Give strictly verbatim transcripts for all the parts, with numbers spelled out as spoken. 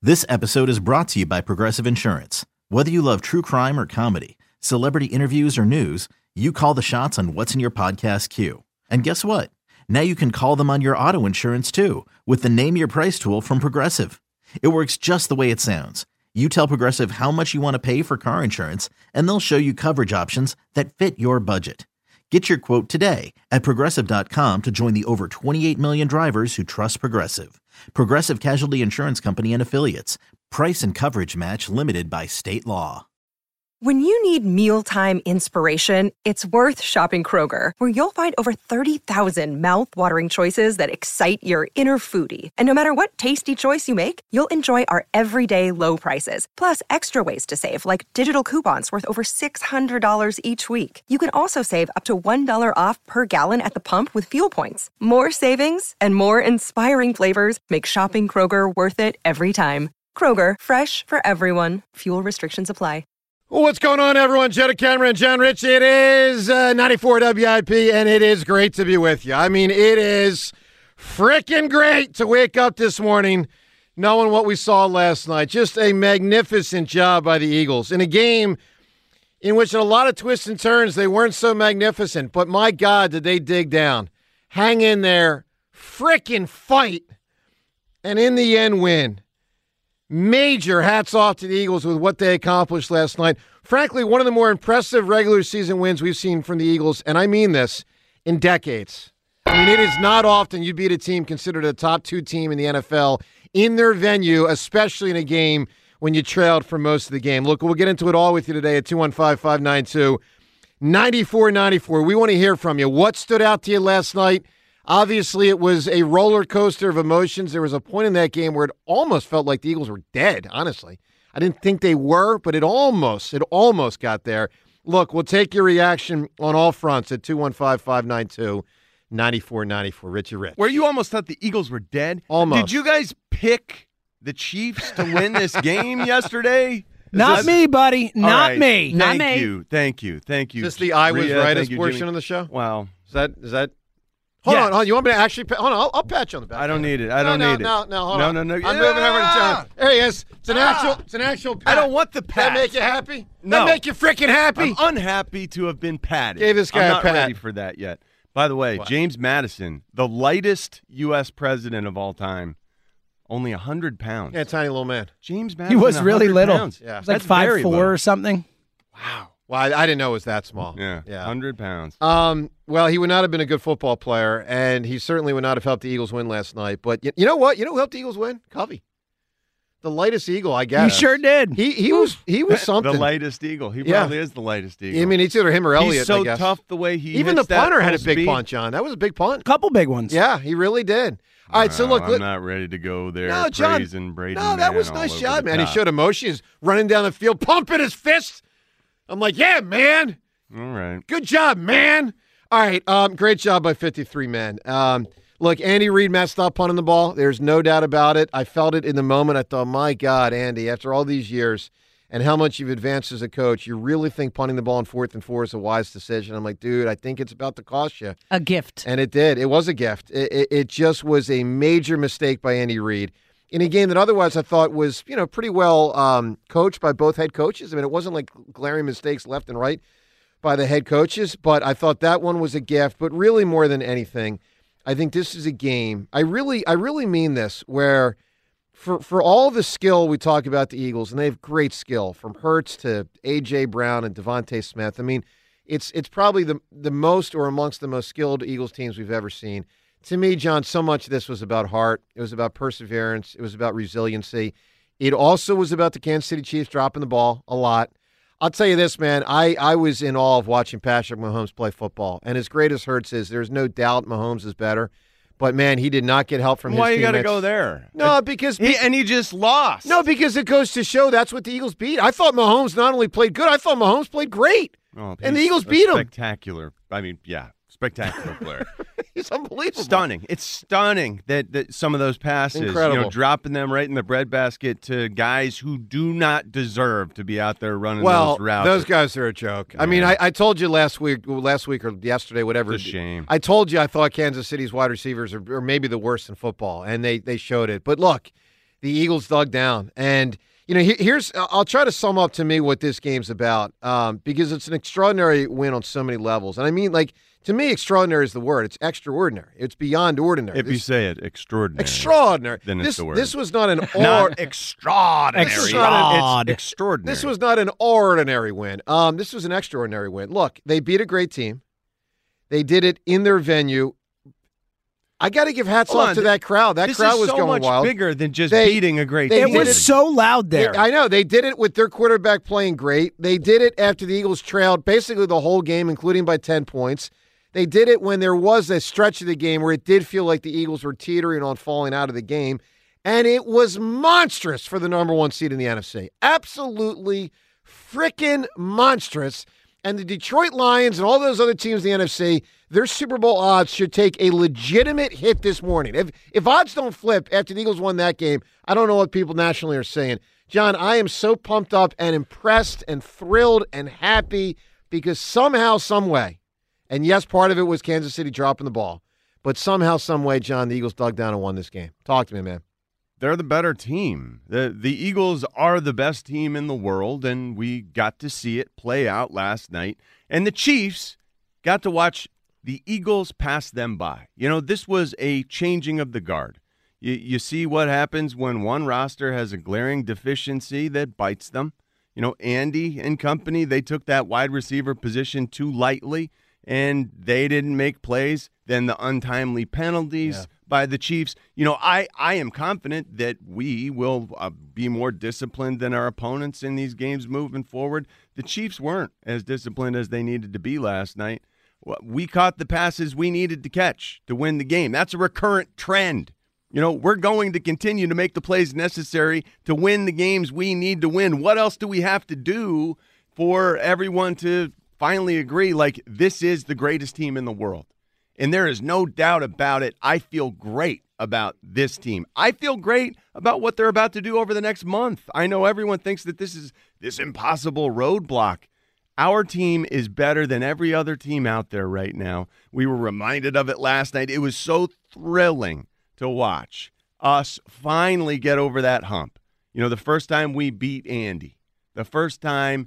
This episode is brought to you by Progressive Insurance. Whether you love true crime or comedy, celebrity interviews or news, you call the shots on what's in your podcast queue. And guess what? Now you can call them on your auto insurance too with the Name Your Price tool from Progressive. It works just the way it sounds. You tell Progressive how much you want to pay for car insurance, and they'll show you coverage options that fit your budget. Get your quote today at Progressive dot com to join the over twenty-eight million drivers who trust Progressive. Progressive Casualty Insurance Company and Affiliates. Price and coverage match limited by state law. When you need mealtime inspiration, it's worth shopping Kroger, where you'll find over thirty thousand mouth-watering choices that excite your inner foodie. And no matter what tasty choice you make, you'll enjoy our everyday low prices, plus extra ways to save, like digital coupons worth over six hundred dollars each week. You can also save up to one dollar off per gallon at the pump with fuel points. More savings and more inspiring flavors make shopping Kroger worth it every time. Kroger, fresh for everyone. Fuel restrictions apply. What's going on, everyone? Jetta Cameron, John Rich. It is uh, ninety-four W I P, and it is great to be with you. I mean, it is freaking great to wake up this morning knowing what we saw last night. Just a magnificent job by the Eagles in a game in which, in a lot of twists and turns, they weren't so magnificent. But my God, did they dig down, hang in there, freaking fight, and in the end win. Major hats off to the Eagles with what they accomplished last night. Frankly, one of the more impressive regular season wins we've seen from the Eagles, and I mean this, in decades. I mean, it is not often you beat a team considered a top two team in the N F L in their venue, especially in a game when you trailed for most of the game. Look, we'll get into it all with you today at two one five, five nine two, nine four nine four. We want to hear from you. What stood out to you last night? Obviously, it was a roller coaster of emotions. There was a point in that game where it almost felt like the Eagles were dead, honestly. I didn't think they were, but it almost, it almost got there. Look, we'll take your reaction on all fronts at two one five, five nine two, nine four nine four. Richie Rich. Where you almost thought the Eagles were dead? Almost. Did you guys pick the Chiefs to win this game yesterday? Not this... me, buddy. Not right. me. Thank Not me. you. Thank you. Thank you. Is this the I was Rhea, rightest you, portion Jimmy. of the show? Wow. Is that, is that? Hold yes. on, hold on. You want me to actually? Hold on, I'll, I'll pat you on the back. I don't need it. I no, don't no, need no, it. No, no, hold no, on. no, no, no. I'm moving over to John. There he is. It's an Ah. actual. It's an actual pat. I don't want the Does pat. that make you happy? No. That make you freaking happy? I'm unhappy to have been patted. Gave this guy I'm a not pat. ready for that yet. By the way, What? James Madison, the lightest U S president of all time, only one hundred pounds. Yeah, tiny little man. James Madison, He was really one hundred little. pounds. Yeah. It's like That's five very four little. or something. Wow. Well, I, I didn't know it was that small. Yeah. Yeah. one hundred pounds. Um. Well, he would not have been a good football player, and he certainly would not have helped the Eagles win last night. But you, you know what? You know who helped the Eagles win? Covey. The lightest Eagle, I guess. He sure did. He he was he was something. The lightest eagle. He Yeah. probably is the lightest eagle. I mean, it's either him or Elliott. He's so I guess. tough the way he Even the hits that punter had a full big speed. punt, John. That was a big punt. Couple big ones. Yeah, he really did. All right, so Wow, look. I'm look not ready to go there. no, John. praising Braden no, that Mann was all nice over job, the man. He top. showed emotion. He's running down the field, pumping his fist. I'm like, yeah, man. All right. Good job, man. All right, um, great job by fifty-three men. Um, look, Andy Reid messed up punting the ball. There's no doubt about it. I felt it in the moment. I thought, my God, Andy, after all these years and how much you've advanced as a coach, you really think punting the ball in fourth and four is a wise decision? I'm like, dude, I think it's about to cost you. A gift. And it did. It was a gift. It, it, it just was a major mistake by Andy Reid in a game that otherwise I thought was, you know, pretty well um, coached by both head coaches. I mean, it wasn't like glaring mistakes left and right by the head coaches, but I thought that one was a gift. But really, more than anything, I think this is a game. I really, I really mean this, where for for all the skill we talk about the Eagles, and they have great skill from Hurts to A J Brown and Devontae Smith. I mean, it's it's probably the the most or amongst the most skilled Eagles teams we've ever seen. To me, John, so much of this was about heart. It was about perseverance. It was about resiliency. It also was about the Kansas City Chiefs dropping the ball a lot. I'll tell you this, man. I, I was in awe of watching Patrick Mahomes play football. And as great as Hurts is, there's no doubt Mahomes is better. But, man, he did not get help from Why his you got to teammates. go there? No, because He, and he just lost. no, because it goes to show that's what the Eagles beat. I thought Mahomes not only played good, I thought Mahomes played great. Oh, and the he's Eagles a beat him. Spectacular. I mean, yeah, spectacular player. He's unbelievable. Stunning. It's stunning that, that some of those passes, Incredible. you know, dropping them right in the breadbasket to guys who do not deserve to be out there running Well, those routes. those guys are a joke. I mean, I, I told you last week, last week or yesterday, whatever. It's a shame. I told you I thought Kansas City's wide receivers are, are maybe the worst in football, and they they showed it. But look, the Eagles dug down. And, you know, here's I'll try to sum up to me what this game's about um, because it's an extraordinary win on so many levels. And I mean, like, to me, extraordinary is the word. It's extraordinary. It's beyond ordinary. If this, you say it, extraordinary. Extraordinary. Then this, it's the word. This was not an or- not extraordinary. Extraordinary. It's extraordinary. This was not an ordinary win. Um, this was an extraordinary win. Look, they beat a great team. They did it in their venue. I got to give hats Hold off on. to that crowd. That this crowd is was so going much wild. bigger than just They- beating a great they team. It did was it- so loud there. They- I know. They did it with their quarterback playing great. They did it after the Eagles trailed basically the whole game, including by ten points. They did it when there was a stretch of the game where it did feel like the Eagles were teetering on falling out of the game. And it was monstrous for the number one seed in the N F C. Absolutely freaking monstrous. And the Detroit Lions and all those other teams in the N F C, their Super Bowl odds should take a legitimate hit this morning. If if odds don't flip after the Eagles won that game, I don't know what people nationally are saying. John, I am so pumped up and impressed and thrilled and happy because somehow, some way, and yes, part of it was Kansas City dropping the ball, but somehow, some way, John, the Eagles dug down and won this game. Talk to me, man. They're the better team. The the Eagles are the best team in the world, and we got to see it play out last night. And the Chiefs got to watch the Eagles pass them by. You know, this was a changing of the guard. You, you see what happens when one roster has a glaring deficiency that bites them. You know, Andy and company, they took that wide receiver position too lightly, and they didn't make plays. Then the untimely penalties yeah. by the Chiefs. You know, I, I am confident that we will uh, be more disciplined than our opponents in these games moving forward. The Chiefs weren't as disciplined as they needed to be last night. We caught the passes we needed to catch to win the game. That's a recurrent trend. You know, we're going to continue to make the plays necessary to win the games we need to win. What else do we have to do for everyone to finally agree, like, this is the greatest team in the world? And there is no doubt about it. I feel great about this team. I feel great about what they're about to do over the next month. I know everyone thinks that this is this impossible roadblock. Our team is better than every other team out there right now. We were reminded of it last night. It was so thrilling to watch us finally get over that hump. You know, the first time we beat Andy, the first time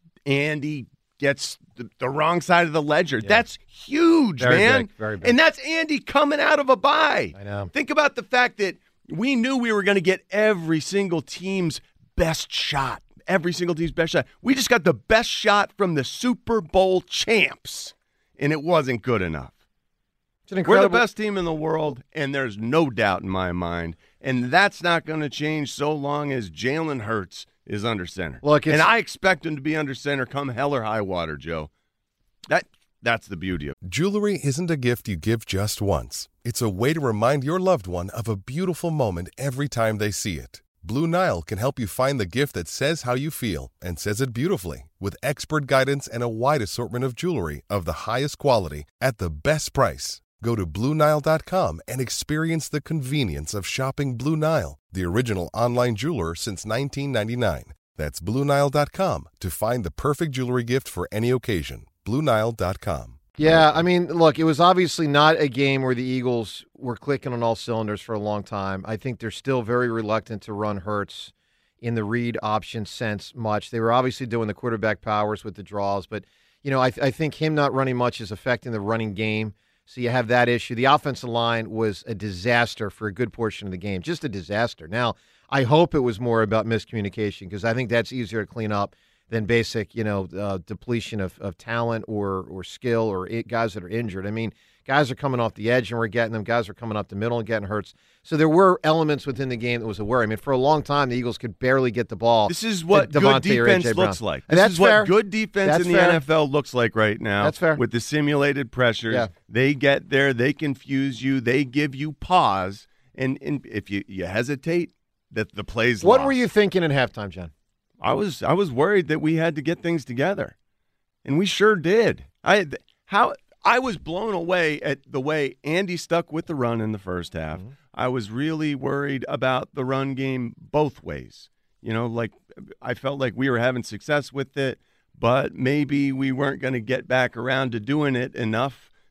Andy gets the, the wrong side of the ledger. Yeah. That's huge, very man. Big, very big. And that's Andy coming out of a bye. I know. Think about the fact that we knew we were going to get every single team's best shot. Every single team's best shot. We just got the best shot from the Super Bowl champs, and it wasn't good enough. It's an incredible- We're the best team in the world, and there's no doubt in my mind. And that's not going to change so long as Jalen Hurts is under center. Look, it's- and I expect him to be under center come hell or high water, Joe. That That's the beauty of it. Jewelry isn't a gift you give just once. It's a way to remind your loved one of a beautiful moment every time they see it. Blue Nile can help you find the gift that says how you feel and says it beautifully, with expert guidance and a wide assortment of jewelry of the highest quality at the best price. Go to Blue Nile dot com and experience the convenience of shopping Blue Nile, the original online jeweler since nineteen ninety-nine. That's Blue Nile dot com to find the perfect jewelry gift for any occasion. Blue Nile dot com. Yeah, I mean, look, it was obviously not a game where the Eagles were clicking on all cylinders for a long time. I think they're still very reluctant to run Hurts in the read option sense much. They were obviously doing the quarterback powers with the draws, but, you know, I, th- I think him not running much is affecting the running game. So you have that issue. The offensive line was a disaster for a good portion of the game, just a disaster. Now, I hope it was more about miscommunication because I think that's easier to clean up than basic, you know, uh, depletion of, of talent or or skill or it, guys that are injured. I mean, guys are coming off the edge and we're getting them. Guys are coming up the middle and getting hurts. So there were elements within the game that was a worry. I mean, for a long time, the Eagles could barely get the ball. This is what to good Devontae or defense A J Brown. looks like. And This that's is what fair. good defense That's in the fair. N F L looks like right now. That's fair. With the simulated pressures, Yeah. they get there, they confuse you, they give you pause, and, and if you, you hesitate, that the play's What lost. were you thinking at halftime, John? I was I was worried that we had to get things together, and we sure did. I how I was blown away at the way Andy stuck with the run in the first half. Mm-hmm. I was really worried about the run game both ways. You know, like I felt like we were having success with it, but maybe we weren't going to get back around to doing it enough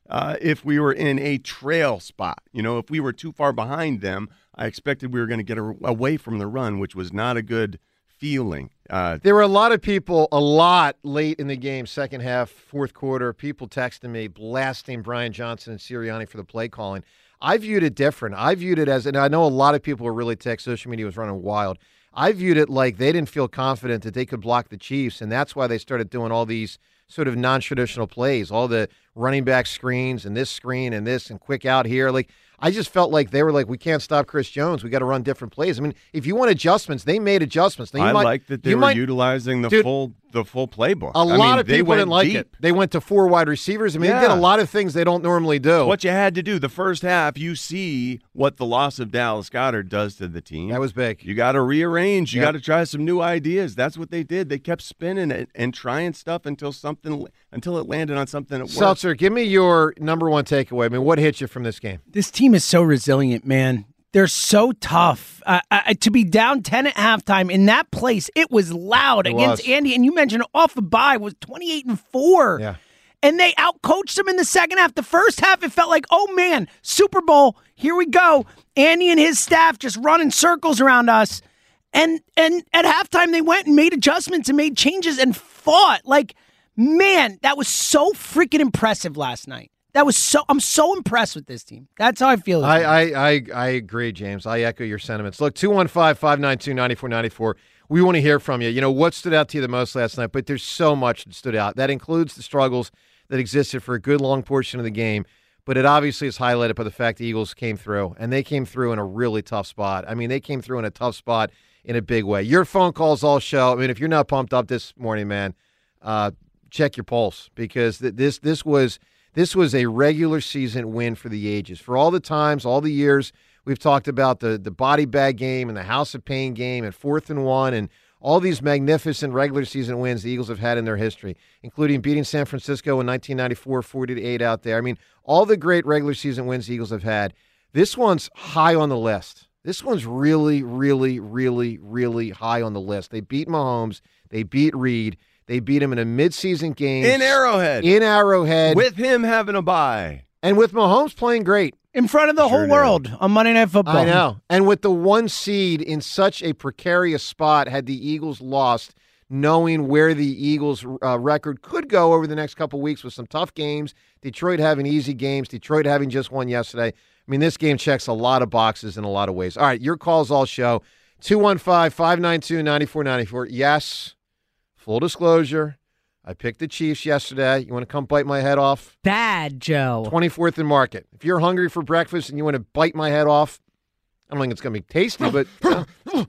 uh, if we were in a trail spot. You know, if we were too far behind them, I expected we were going to get a, away from the run, which was not a good feeling. Uh, there were a lot of people, a lot late in the game, second half, fourth quarter, people texting me, blasting Brian Johnson and Sirianni for the play calling. I viewed it different. I viewed it as, and I know a lot of people were really ticked. Social media was running wild. I viewed it like they didn't feel confident that they could block the Chiefs, and that's why they started doing all these sort of non-traditional plays, all the running back screens and this screen and this and quick out here. Like, I just felt like they were like, we can't stop Chris Jones. We got to run different plays. I mean, if you want adjustments, they made adjustments. Now, you I might, like that they were might, utilizing the dude, full the full playbook. A I lot mean, of people didn't like deep. it. They went to four wide receivers. I mean, yeah. they did a lot of things they don't normally do. What you had to do the first half, you see what the loss of Dallas Goedert does to the team. That was big. You got to rearrange. You Yep. got to try some new ideas. That's what they did. They kept spinning it and trying stuff until something until it landed on something that worked. Seltzer, give me your number one takeaway. I mean, what hit you from this game? This team is so resilient, man. They're so tough. Uh, uh, to be down ten at halftime in that place, it was loud It against was. Andy. And you mentioned off a bye was twenty-eight and four. Yeah. And they outcoached them in the second half. The first half, it felt like, oh, man, Super Bowl, here we go. Andy and his staff just running circles around us. And and at halftime, they went and made adjustments and made changes and fought. Like, man, that was so freaking impressive last night. That was so. I'm so impressed with this team. That's how I feel. I, I, I, I agree, James. I echo your sentiments. Look, two one five, five nine two, nine four nine four. We want to hear from you. You know, what stood out to you the most last night? But there's so much that stood out. That includes the struggles that existed for a good long portion of the game. But it obviously is highlighted by the fact the Eagles came through, and they came through in a really tough spot. I mean, they came through in a tough spot in a big way. Your phone calls all show. I mean, if you're not pumped up this morning, man, uh, check your pulse, because th- this this was – This was a regular season win for the ages. For all the times, all the years we've talked about the, the body bag game and the House of Pain game and fourth and one and all these magnificent regular season wins the Eagles have had in their history, including beating San Francisco in nineteen ninety-four, forty to eight out there. I mean, all the great regular season wins the Eagles have had. This one's high on the list. This one's really, really, really, really high on the list. They beat Mahomes. They beat Reed. They beat him in a midseason game. In Arrowhead. In Arrowhead. With him having a bye. And with Mahomes playing great. in front of the Sure whole did. world on Monday Night Football. I know. And with the one seed in such a precarious spot, had the Eagles lost, knowing where the Eagles' uh, record could go over the next couple weeks with some tough games, Detroit having easy games, Detroit having just won yesterday. I mean, this game checks a lot of boxes in a lot of ways. All right, your calls all show. two one five, five nine two, nine four nine four. Yes, full disclosure, I picked the Chiefs yesterday. You want to come bite my head off? Bad, Joe. twenty-fourth and Market. If you're hungry for breakfast and you want to bite my head off, I don't think it's going to be tasty, but uh,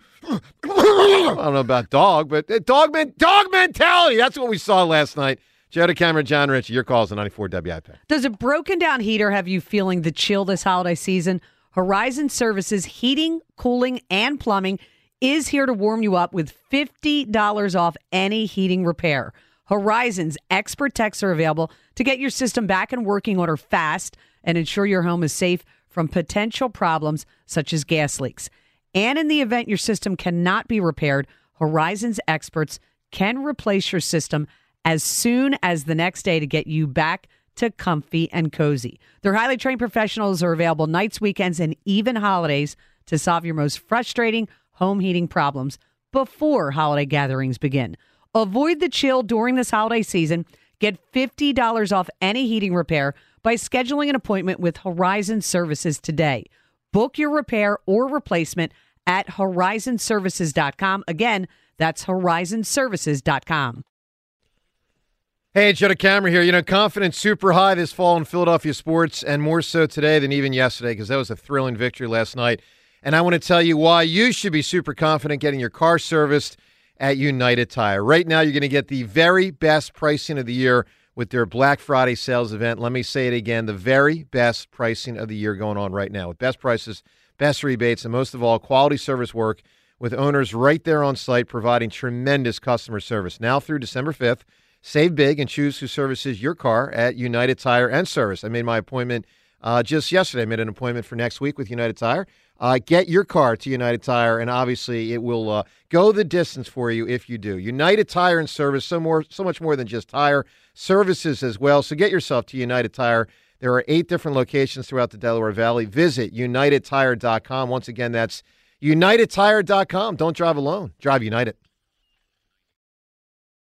I don't know about dog, but uh, dog, men- dog mentality. That's what we saw last night. Joe DeCamera, John Ritchie, your calls on ninety-four W I P. Does a broken down heater have you feeling the chill this holiday season? Horizon Services Heating, Cooling, and Plumbing is here to warm you up with fifty dollars off any heating repair. Horizon's expert techs are available to get your system back in working order fast and ensure your home is safe from potential problems such as gas leaks. And in the event your system cannot be repaired, Horizon's experts can replace your system as soon as the next day to get you back to comfy and cozy. Their highly trained professionals are available nights, weekends, and even holidays to solve your most frustrating home heating problems before holiday gatherings begin. Avoid the chill during this holiday season. Get fifty dollars off any heating repair by scheduling an appointment with Horizon Services today. Book your repair or replacement at horizon services dot com. Again, that's horizon services dot com. Hey, Joe DeCamera here. You know, confidence super high this fall in Philadelphia sports, and more so today than even yesterday, because that was a thrilling victory last night. And I want to tell you why you should be super confident getting your car serviced at United Tire. Right now, you're going to get the very best pricing of the year with their Black Friday sales event. Let me say it again, the very best pricing of the year going on right now with best prices, best rebates, and most of all, quality service work with owners right there on site providing tremendous customer service. Now through December fifth, save big and choose who services your car at United Tire and Service. I made my appointment uh, just yesterday. I made an appointment for next week with United Tire. Uh, get your car to United Tire, and obviously it will uh, go the distance for you if you do. United Tire and Service, so more, so much more than just tire services as well. So get yourself to United Tire. There are eight different locations throughout the Delaware Valley. Visit united tire dot com. Once again, that's united tire dot com. Don't drive alone. Drive United.